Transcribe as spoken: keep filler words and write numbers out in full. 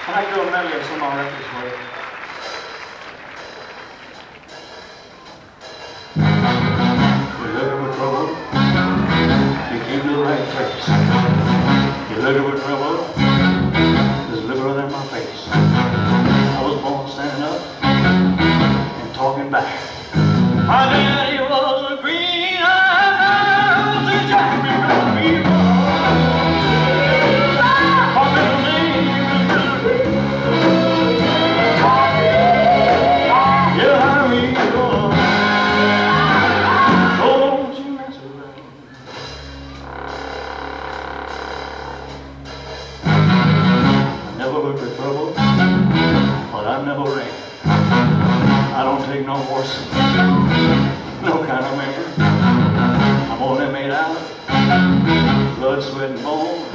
I do a medley of some of our records for you. You're looking for trouble, you came to the right place. You're looking for trouble, there's liberal in my face. I was born standing up and talking back. My daddy was a green-eyed mountain jack, people. My middle name is Billy. Yeah, I read the Lord. So don't you mess around. I never look for trouble, but I never ran. I don't take no horse, no kind of member. I'm only made out of blood, sweat, and bone.